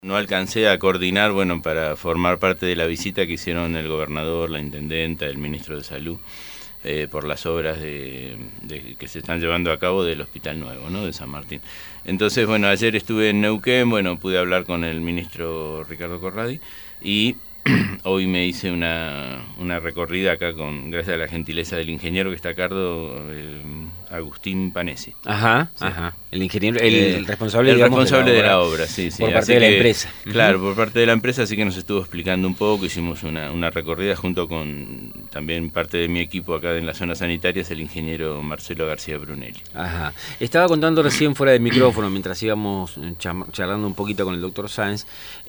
No alcancé a coordinar, bueno, para formar parte de la visita que hicieron el gobernador, la intendenta, el ministro de Salud, por las obras que se están llevando a cabo del Hospital Nuevo, ¿no?, de San Martín. Entonces, bueno, ayer estuve en Neuquén, bueno, pude hablar con el ministro Ricardo Corradi y hoy me hice una recorrida acá gracias a la gentileza del ingeniero que está a cargo, Agustín Panesi. Ajá, sí. Ajá. El ingeniero, el responsable, el digamos, responsable de la obra, sí. Por parte de la empresa. Claro, por parte de la empresa, así que nos estuvo explicando un poco, hicimos una recorrida junto con también parte de mi equipo acá en la zona sanitaria, es el ingeniero Marcelo García Brunelli. Ajá. Estaba contando recién fuera del micrófono, mientras íbamos charlando un poquito con el doctor Sáenz,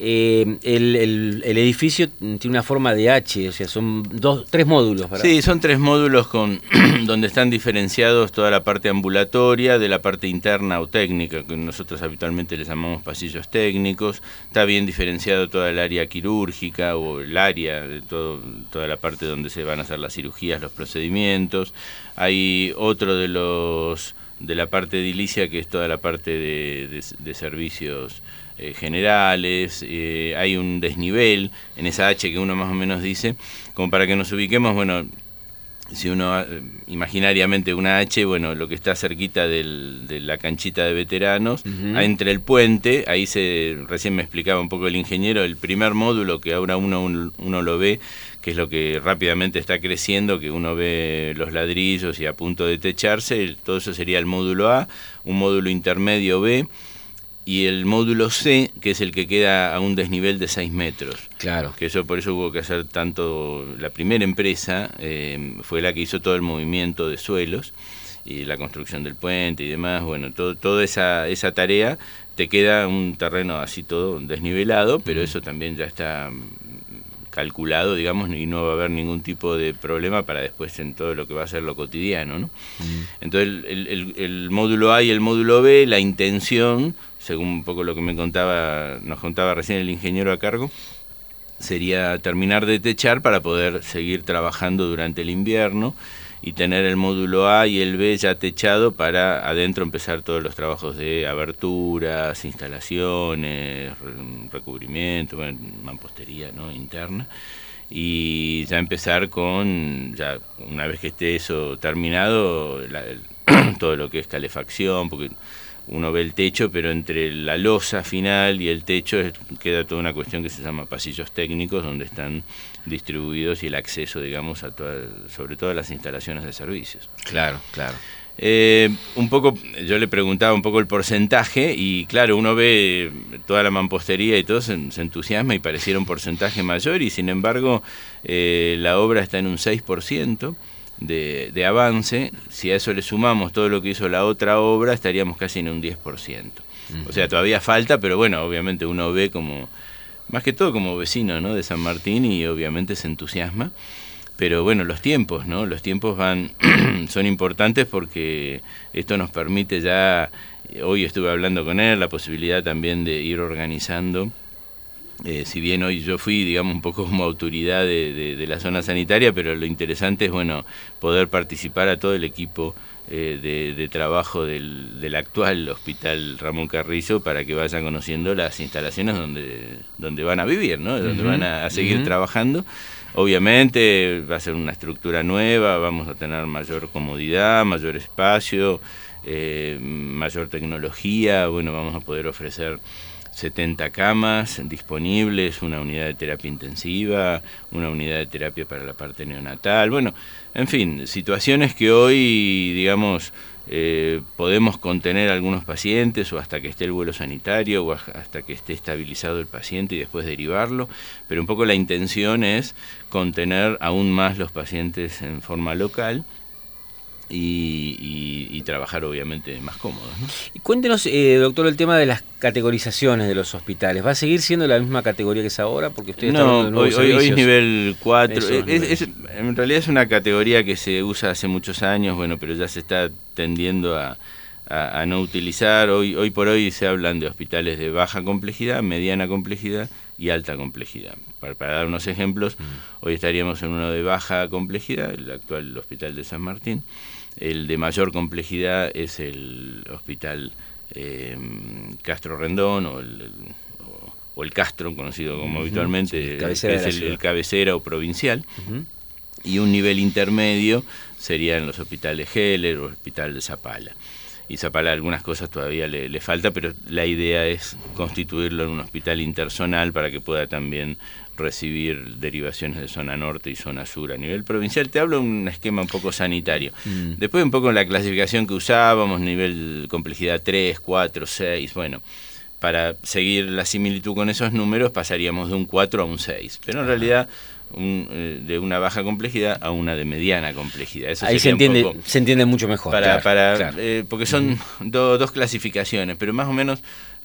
el edificio tiene una forma de H, o sea, son tres módulos, ¿verdad? Sí, son 3 módulos donde están diferenciados toda la parte ambulatoria de la parte interna o técnica, que nosotros habitualmente les llamamos pasillos técnicos. Está bien diferenciado toda el área quirúrgica o el área de toda la parte donde se van a hacer las cirugías, los procedimientos. Hay otro de la parte edilicia, que es toda la parte de servicios generales. Hay un desnivel en esa H que uno más o menos dice, como para que nos ubiquemos. Bueno, si uno imaginariamente una H, bueno, lo que está cerquita de la canchita de veteranos, entre el puente, ahí recién me explicaba un poco el ingeniero, el primer módulo que ahora uno lo ve, que es lo que rápidamente está creciendo, que uno ve los ladrillos y a punto de techarse, todo eso sería el módulo A, un módulo intermedio B, y el módulo C, que es el que queda a un desnivel de 6 metros. Claro. Que por eso hubo que hacer tanto. La primera empresa fue la que hizo todo el movimiento de suelos y la construcción del puente y demás. Bueno, toda esa tarea, te queda un terreno así todo desnivelado, pero eso también ya está calculado, digamos, y no va a haber ningún tipo de problema para después en todo lo que va a ser lo cotidiano, ¿no? Entonces el módulo A y el módulo B, la intención, según un poco lo que nos contaba recién el ingeniero a cargo, sería terminar de techar para poder seguir trabajando durante el invierno y tener el módulo A y el B ya techado para adentro empezar todos los trabajos de aberturas, instalaciones, recubrimiento, mampostería, ¿no?, interna, y ya empezar ya una vez que esté eso terminado, todo lo que es calefacción, porque uno ve el techo, pero entre la losa final y el techo queda toda una cuestión que se llama pasillos técnicos, donde están distribuidos y el acceso, digamos, sobre todo a las instalaciones de servicios. Claro, claro. Un poco, yo le preguntaba un poco el porcentaje y claro, uno ve toda la mampostería y todo, se entusiasma y pareciera un porcentaje mayor, y sin embargo la obra está en un 6%. De avance. Si a eso le sumamos todo lo que hizo la otra obra, estaríamos casi en un 10%. O sea, todavía falta, pero bueno, obviamente uno ve más que todo como vecino, ¿no?, de San Martín, y obviamente se entusiasma. Pero bueno, los tiempos, ¿no? Los tiempos son importantes, porque esto nos permite ya, hoy estuve hablando con él, la posibilidad también de ir organizando. Si bien hoy yo fui, digamos, un poco como autoridad de la zona sanitaria, pero lo interesante es, bueno, poder participar a todo el equipo de trabajo del actual Hospital Ramón Carrizo, para que vayan conociendo las instalaciones donde van a vivir, ¿no?, donde van a seguir trabajando. Obviamente va a ser una estructura nueva, vamos a tener mayor comodidad, mayor espacio, mayor tecnología. Bueno, vamos a poder ofrecer 70 camas disponibles, una unidad de terapia intensiva, una unidad de terapia para la parte neonatal. Bueno, en fin, situaciones que hoy, digamos, podemos contener a algunos pacientes, o hasta que esté el vuelo sanitario, o hasta que esté estabilizado el paciente y después derivarlo, pero un poco la intención es contener aún más los pacientes en forma local y trabajar obviamente más cómodos, ¿no? Y cuéntenos, doctor, el tema de las categorizaciones de los hospitales. ¿Va a seguir siendo la misma categoría que es ahora? Porque usted no, hoy es nivel 4. En realidad es una categoría que se usa hace muchos años, bueno, pero ya se está tendiendo a no utilizar. Hoy por hoy se hablan de hospitales de baja complejidad, mediana complejidad y alta complejidad. Para dar unos ejemplos, hoy estaríamos en uno de baja complejidad, el actual Hospital de San Martín. El de mayor complejidad es el Hospital Castro Rendón o o el castro, conocido como habitualmente, cabecera que es de la el cabecera o provincial, Uh-huh. y un nivel intermedio sería en los hospitales Heller o el hospital de Zapala. Y Zapala algunas cosas todavía le falta, pero la idea es constituirlo en un hospital interzonal para que pueda también recibir derivaciones de zona norte y zona sur a nivel provincial. Te hablo de un esquema un poco sanitario. Después un poco en la clasificación que usábamos, nivel complejidad 3, 4, 6, bueno, para seguir la similitud con esos números pasaríamos de un 4 a un 6, pero en realidad de una baja complejidad a una de mediana complejidad. Eso ahí se entiende mucho mejor. Claro. Porque son dos clasificaciones, pero más o menos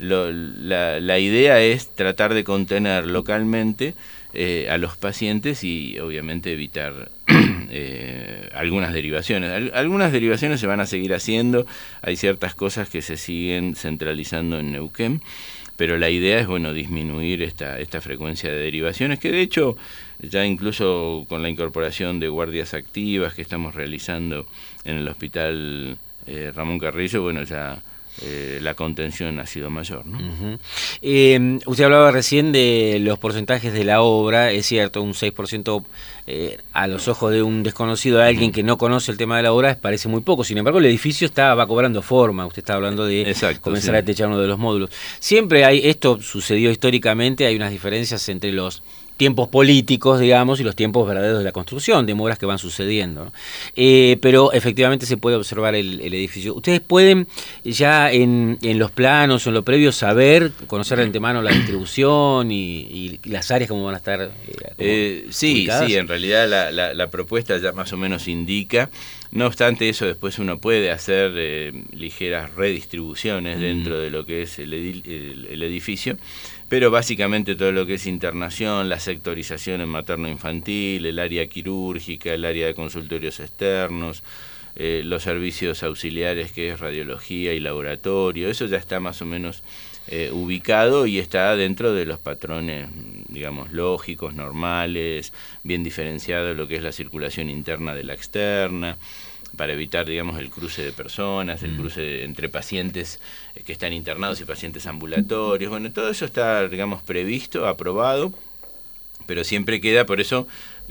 la idea es tratar de contener localmente a los pacientes y obviamente evitar algunas derivaciones. Algunas derivaciones se van a seguir haciendo, hay ciertas cosas que se siguen centralizando en Neuquén, pero la idea es, bueno, disminuir esta frecuencia de derivaciones, que de hecho ya incluso con la incorporación de guardias activas que estamos realizando en el hospital Ramón Carrillo, bueno, ya la contención ha sido mayor, ¿no? Uh-huh. Usted hablaba recién de los porcentajes de la obra, es cierto, un 6% a los ojos de un desconocido, a alguien que no conoce el tema de la obra, parece muy poco. Sin embargo, el edificio va cobrando forma. Usted está hablando de comenzar a techar uno de los módulos. Siempre esto sucedió históricamente, hay unas diferencias entre los tiempos políticos, digamos, y los tiempos verdaderos de la construcción, demoras que van sucediendo, ¿no? Pero efectivamente se puede observar el edificio. ¿Ustedes pueden ya en los planos o en lo previo conocer de antemano la distribución y las áreas cómo van a estar sí, en realidad la propuesta ya más o menos indica. No obstante eso, después uno puede hacer ligeras redistribuciones dentro de lo que es el edificio, pero básicamente todo lo que es internación, la sectorización en materno-infantil, el área quirúrgica, el área de consultorios externos, los servicios auxiliares que es radiología y laboratorio, eso ya está más o menos ubicado y está dentro de los patrones, digamos, lógicos, normales, bien diferenciado lo que es la circulación interna de la externa, para evitar, digamos, el cruce de personas, el cruce entre pacientes que están internados y pacientes ambulatorios. Bueno, todo eso está, digamos, previsto, aprobado, pero siempre queda, por eso,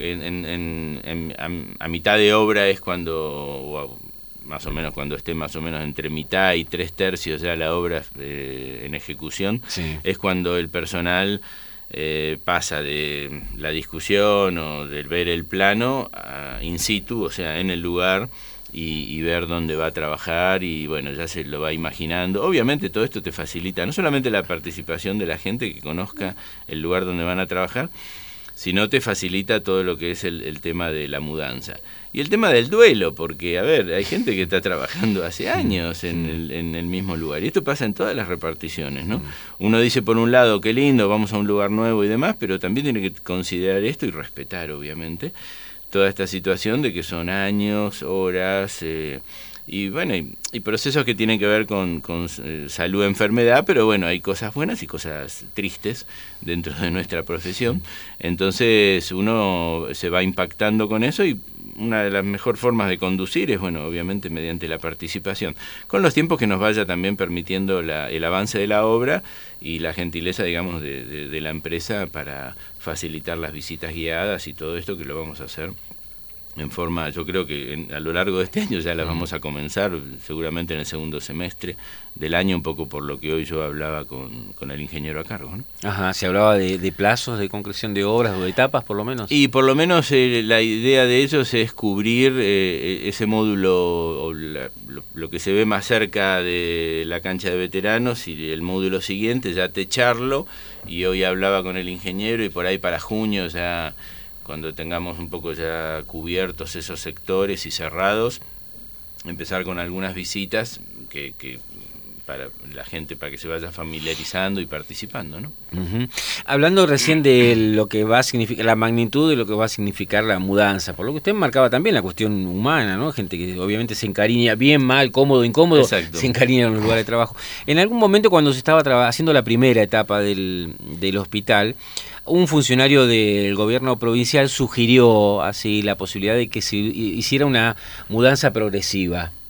a mitad de obra es cuando, más o menos cuando esté más o menos entre mitad y 3/3 ya la obra en ejecución, sí, es cuando el personal pasa de la discusión o del ver el plano a in situ, o sea, en el lugar, y ver dónde va a trabajar, y bueno, ya se lo va imaginando. Obviamente todo esto te facilita no solamente la participación de la gente que conozca el lugar donde van a trabajar, sino te facilita todo lo que es el tema de la mudanza. Y el tema del duelo, porque, a ver, hay gente que está trabajando hace años en el mismo lugar, y esto pasa en todas las reparticiones, ¿no? Uno dice, por un lado, qué lindo, vamos a un lugar nuevo y demás, pero también tiene que considerar esto y respetar, obviamente, toda esta situación de que son años, horas, y bueno, y procesos que tienen que ver con salud, enfermedad, pero bueno, hay cosas buenas y cosas tristes dentro de nuestra profesión. Entonces uno se va impactando con eso, y una de las mejores formas de conducir es, bueno, obviamente mediante la participación, con los tiempos que nos vaya también permitiendo el avance de la obra y la gentileza, digamos, de la empresa para facilitar las visitas guiadas y todo esto, que lo vamos a hacer en forma, yo creo que a lo largo de este año ya las vamos a comenzar, seguramente en el segundo semestre del año, un poco por lo que hoy yo hablaba con el ingeniero a cargo, ¿no? Ajá, se hablaba de plazos de concreción de obras o de etapas, por lo menos. Y por lo menos la idea de ellos es cubrir ese módulo, o lo que se ve más cerca de la cancha de veteranos, y el módulo siguiente ya techarlo, y hoy hablaba con el ingeniero y por ahí para junio ya, cuando tengamos un poco ya cubiertos esos sectores y cerrados, empezar con algunas visitas que para la gente, para que se vaya familiarizando y participando, ¿no? Uh-huh. Hablando recién de lo que va a significar, la magnitud de lo que va a significar la mudanza, por lo que usted marcaba también la cuestión humana, ¿no? Gente que obviamente se encariña, bien, mal, cómodo, incómodo, exacto, se encariña en los lugares de trabajo. En algún momento, cuando se estaba haciendo la primera etapa del hospital, un funcionario del gobierno provincial sugirió así la posibilidad de que se hiciera una mudanza progresiva.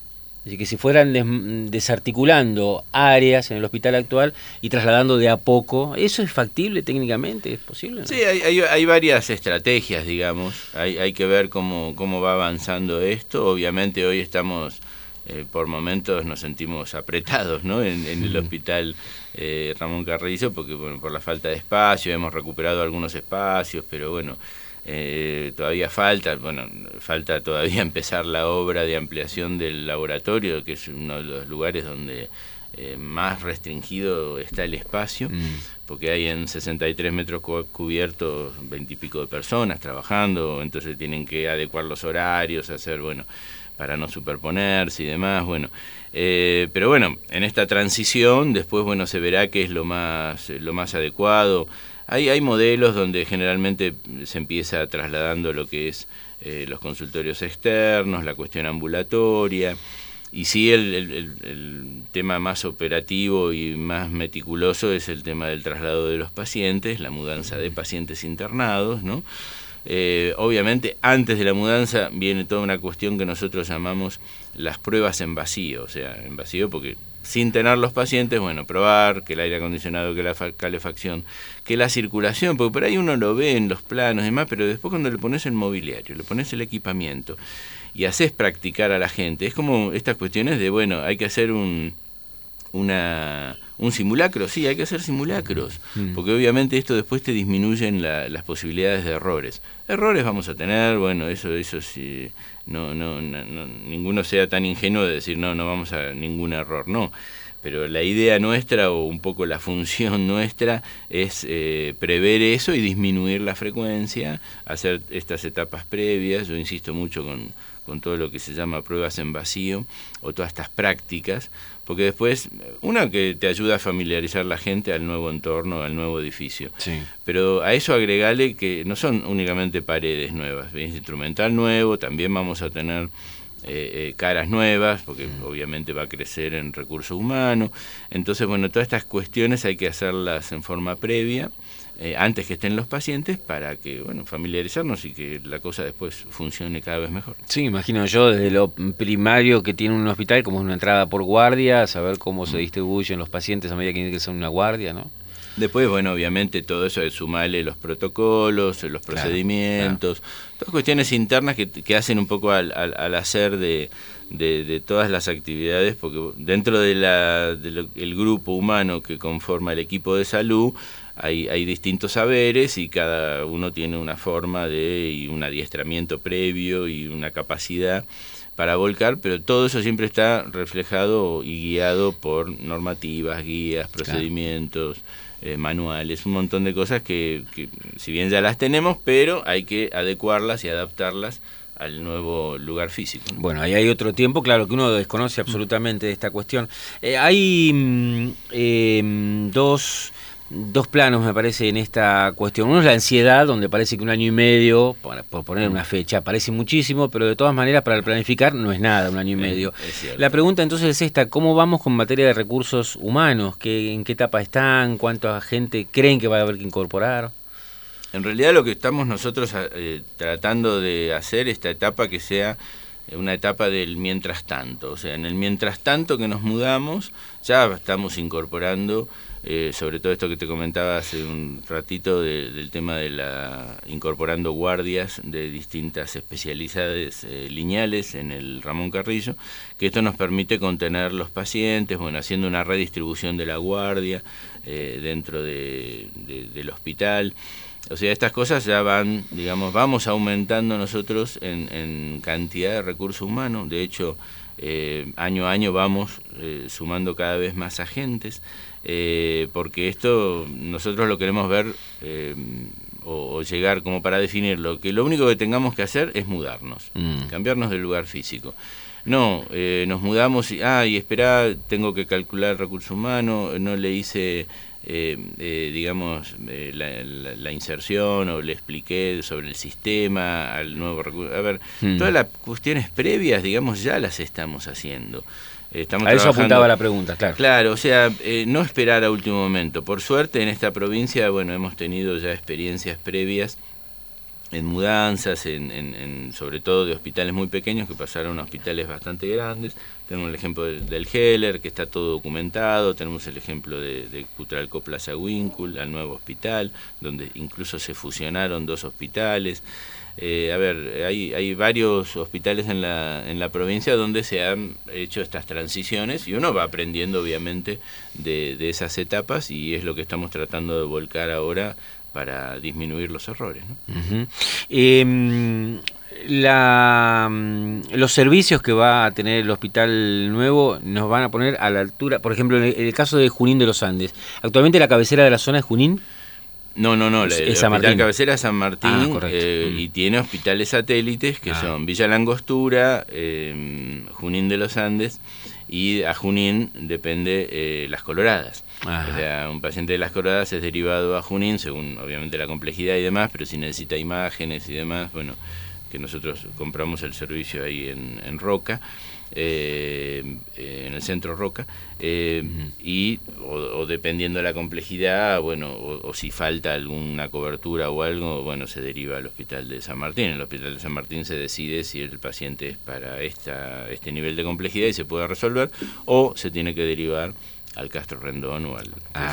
decir, que se fueran desarticulando áreas en el hospital actual y trasladando de a poco. ¿Eso es factible técnicamente? ¿Es posible, no? Sí, hay varias estrategias, digamos. Hay que ver cómo va avanzando esto. Obviamente hoy estamos, por momentos nos sentimos apretados, ¿no? En el hospital Ramón Carrizo, porque bueno, por la falta de espacio, hemos recuperado algunos espacios, pero bueno, todavía falta todavía empezar la obra de ampliación del laboratorio, que es uno de los lugares donde más restringido está el espacio, porque hay en 63 metros cubiertos 20 y pico de personas trabajando, entonces tienen que adecuar los horarios, hacer, bueno, para no superponerse y demás, bueno. Pero bueno, en esta transición después, bueno, se verá qué es lo más adecuado. Hay modelos donde generalmente se empieza trasladando lo que es los consultorios externos, la cuestión ambulatoria, y sí el tema más operativo y más meticuloso es el tema del traslado de los pacientes, la mudanza de pacientes internados, ¿no? Obviamente antes de la mudanza viene toda una cuestión que nosotros llamamos las pruebas en vacío, o sea, en vacío porque sin tener los pacientes, bueno, probar que el aire acondicionado, que la calefacción, que la circulación, porque por ahí uno lo ve en los planos y demás, pero después cuando le pones el mobiliario, le pones el equipamiento y haces practicar a la gente, es como estas cuestiones de, bueno, hay que hacer un simulacro, sí, hay que hacer simulacros, porque obviamente esto después te disminuyen las posibilidades de errores. Errores vamos a tener, bueno, eso sí, no, ninguno sea tan ingenuo de decir no vamos a ningún error, no. Pero la idea nuestra o un poco la función nuestra es prever eso y disminuir la frecuencia, hacer estas etapas previas. Yo insisto mucho con todo lo que se llama pruebas en vacío o todas estas prácticas, porque después, una que te ayuda a familiarizar la gente al nuevo entorno, al nuevo edificio. Sí. Pero a eso agregale que no son únicamente paredes nuevas, es instrumental nuevo, también vamos a tener caras nuevas, porque obviamente va a crecer en recurso humano. Entonces, bueno, todas estas cuestiones hay que hacerlas en forma previa, antes que estén los pacientes, para que, bueno, familiarizarnos y que la cosa después funcione cada vez mejor. Sí, imagino yo, desde lo primario que tiene un hospital, como es una entrada por guardia, saber cómo se distribuyen los pacientes a medida que ingresan en una guardia, ¿no? Después, bueno, obviamente todo eso es sumarle los protocolos, los procedimientos, todas cuestiones internas que hacen un poco al hacer de todas las actividades, porque dentro del grupo humano que conforma el equipo de salud hay distintos saberes y cada uno tiene una forma y un adiestramiento previo y una capacidad para volcar, pero todo eso siempre está reflejado y guiado por normativas, guías, procedimientos, manuales, un montón de cosas que si bien ya las tenemos, pero hay que adecuarlas y adaptarlas al nuevo lugar físico, ¿no? Bueno, ahí hay otro tiempo, claro, que uno desconoce absolutamente de esta cuestión. Hay dos planos, me parece, en esta cuestión. Uno es la ansiedad, donde parece que 1 año y medio, por poner una fecha, parece muchísimo, pero de todas maneras para planificar no es nada 1 año y medio. La pregunta entonces es esta: ¿cómo vamos con materia de recursos humanos? ¿En qué etapa están? ¿Cuánta gente creen que va a haber que incorporar? En realidad lo que estamos nosotros tratando de hacer, esta etapa que sea una etapa del mientras tanto, o sea, en el mientras tanto que nos mudamos, ya estamos incorporando, sobre todo esto que te comentaba hace un ratito del tema de incorporando guardias de distintas especialidades lineales en el Ramón Carrillo, que esto nos permite contener los pacientes, bueno, haciendo una redistribución de la guardia dentro del hospital. O sea, estas cosas ya van, digamos, vamos aumentando nosotros en cantidad de recursos humanos. De hecho, año a año vamos sumando cada vez más agentes, porque esto nosotros lo queremos ver o llegar como para definirlo, que lo único que tengamos que hacer es mudarnos, cambiarnos de lugar físico. No, nos mudamos y esperá, tengo que calcular recursos humanos, no le hice digamos, la inserción o le expliqué sobre el sistema al nuevo recurso. A ver, todas las cuestiones previas, digamos, ya las estamos haciendo. Estamos a eso apuntaba la pregunta, claro. Claro, o sea, no esperar a último momento. Por suerte en esta provincia, bueno, hemos tenido ya experiencias previas en mudanzas, sobre todo de hospitales muy pequeños que pasaron a hospitales bastante grandes, Tenemos el ejemplo del Heller, que está todo documentado. Tenemos el ejemplo de Cutralcó Plaza Winkle, al nuevo hospital, donde incluso se fusionaron 2 hospitales. Hay varios hospitales en la provincia donde se han hecho estas transiciones y uno va aprendiendo obviamente de esas etapas, y es lo que estamos tratando de volcar ahora para disminuir los errores, ¿no? Los servicios que va a tener el hospital nuevo nos van a poner a la altura, por ejemplo, en el caso de Junín de los Andes. Actualmente la cabecera de la zona es Junín. No, el hospital cabecera es San Martín, y tiene hospitales satélites que son Villa Langostura, Junín de los Andes, y a Junín depende Las Coloradas. Ajá. O sea, un paciente de Las Coloradas es derivado a Junín, según obviamente la complejidad y demás, pero si necesita imágenes y demás, bueno, que nosotros compramos el servicio ahí en Roca, en el centro Roca, o dependiendo de la complejidad, bueno, o si falta alguna cobertura o algo, bueno, se deriva al hospital de San Martín. En el hospital de San Martín se decide si el paciente es para este nivel de complejidad y se puede resolver, o se tiene que derivar al Castro Rendón o al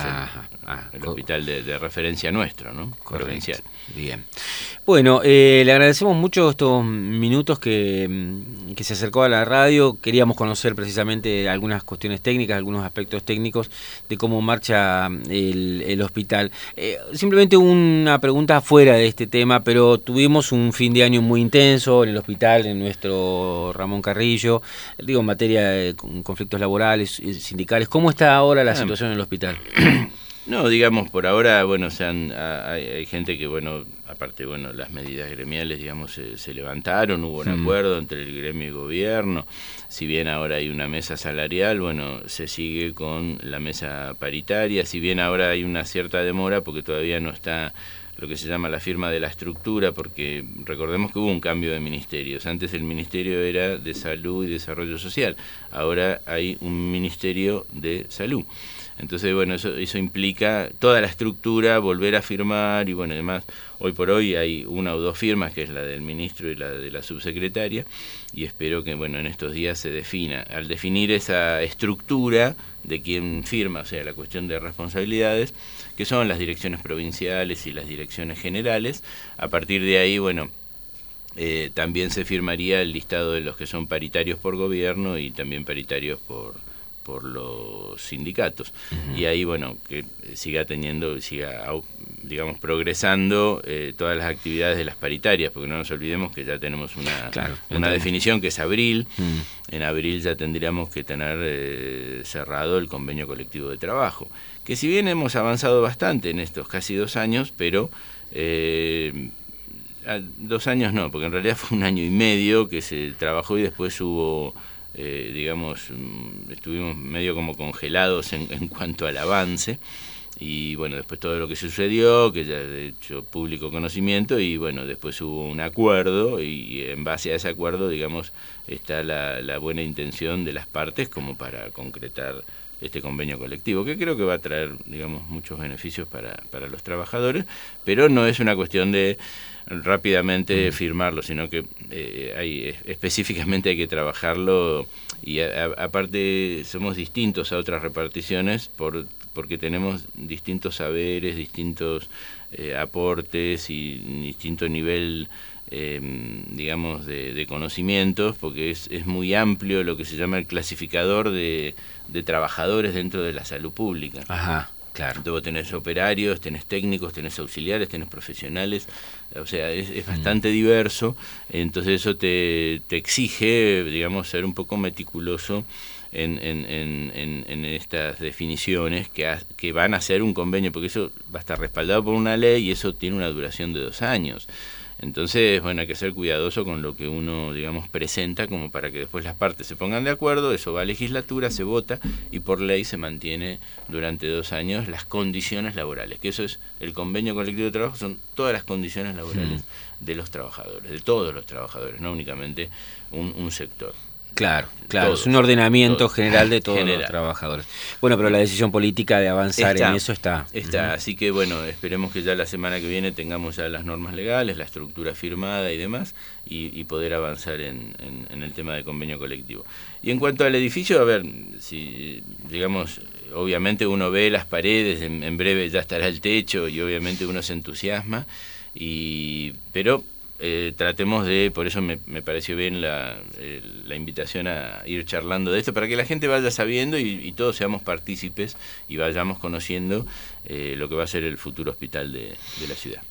el hospital de referencia nuestro, ¿no? Provincial. Bien. Bueno, le agradecemos mucho estos minutos que se acercó a la radio. Queríamos conocer precisamente algunas cuestiones técnicas, algunos aspectos técnicos de cómo marcha el hospital. Simplemente una pregunta fuera de este tema, pero tuvimos un fin de año muy intenso en el hospital, en nuestro Ramón Carrillo, digo, en materia de conflictos laborales, sindicales. ¿Cómo está ahora la situación en el hospital? No, digamos, por ahora, bueno, hay gente que, bueno, aparte, bueno, las medidas gremiales, digamos, se levantaron, hubo un acuerdo entre el gremio y el gobierno. Si bien ahora hay una mesa salarial, bueno, se sigue con la mesa paritaria. Si bien ahora hay una cierta demora porque todavía no está lo que se llama la firma de la estructura, porque recordemos que hubo un cambio de ministerios. Antes el ministerio era de Salud y Desarrollo Social, ahora hay un Ministerio de Salud. Entonces, bueno, eso implica toda la estructura, volver a firmar, y bueno, además, hoy por hoy hay 1 o 2 firmas, que es la del ministro y la de la subsecretaria, y espero que, bueno, en estos días se defina. Al definir esa estructura de quién firma, o sea, la cuestión de responsabilidades, que son las direcciones provinciales y las direcciones generales, a partir de ahí, bueno, también se firmaría el listado de los que son paritarios por gobierno y también paritarios por los sindicatos. Y ahí, bueno, que siga digamos, progresando todas las actividades de las paritarias, porque no nos olvidemos que ya tenemos una definición que es abril. En abril ya tendríamos que tener cerrado el convenio colectivo de trabajo, que si bien hemos avanzado bastante en estos casi 2 años, pero 2 años no, porque en realidad fue 1 año y medio que se trabajó y después hubo digamos, estuvimos medio como congelados en cuanto al avance, y bueno, después todo lo que sucedió, que ya de hecho público conocimiento, y bueno, después hubo un acuerdo, y en base a ese acuerdo, digamos, está la buena intención de las partes como para concretar este convenio colectivo, que creo que va a traer, digamos, muchos beneficios para los trabajadores, pero no es una cuestión de rápidamente firmarlo, sino que específicamente hay que trabajarlo, y aparte somos distintos a otras reparticiones porque tenemos distintos saberes, distintos aportes y distinto nivel, digamos, de conocimientos, porque es muy amplio lo que se llama el clasificador de trabajadores dentro de la salud pública. Ajá. Claro. Entonces vos tenés operarios, tenés técnicos, tenés auxiliares, tenés profesionales, o sea, es bastante diverso, entonces eso te exige, digamos, ser un poco meticuloso en estas definiciones que van a ser un convenio, porque eso va a estar respaldado por una ley y eso tiene una duración de 2 años. Entonces, bueno, hay que ser cuidadoso con lo que uno, digamos, presenta, como para que después las partes se pongan de acuerdo, eso va a legislatura, se vota y por ley se mantiene durante 2 años las condiciones laborales, que eso es el convenio colectivo de trabajo, son todas las condiciones laborales de los trabajadores, de todos los trabajadores, no únicamente un sector. Claro, Todos, es un ordenamiento todos. general de todos General. los trabajadores. Bueno, pero la decisión política de avanzar en eso está. Está, así que bueno, esperemos que ya la semana que viene tengamos ya las normas legales, la estructura firmada y demás, y poder avanzar en el tema de convenio colectivo. Y en cuanto al edificio, a ver, si digamos, obviamente uno ve las paredes, en breve ya estará el techo y obviamente uno se entusiasma, pero tratemos de, por eso me pareció bien la invitación a ir charlando de esto, para que la gente vaya sabiendo y todos seamos partícipes y vayamos conociendo lo que va a ser el futuro hospital de la ciudad.